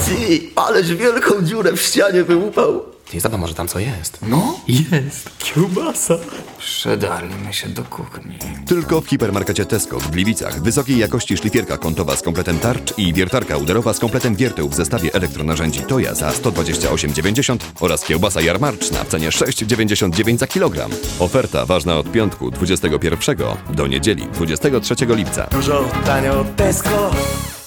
Ty, ależ wielką dziurę w ścianie wyłupał. Ty, zobacz, może tam co jest. No? Jest. Kiełbasa. Przedarliśmy się do kuchni. Tylko w hipermarkecie Tesco w Gliwicach wysokiej jakości szlifierka kątowa z kompletem tarcz i wiertarka uderowa z kompletem wierteł w zestawie elektronarzędzi Toja za 128,90 oraz kiełbasa jarmarczna w cenie 6,99 za kilogram. Oferta ważna od piątku 21 do niedzieli 23 lipca. Dużo tanio Tesco.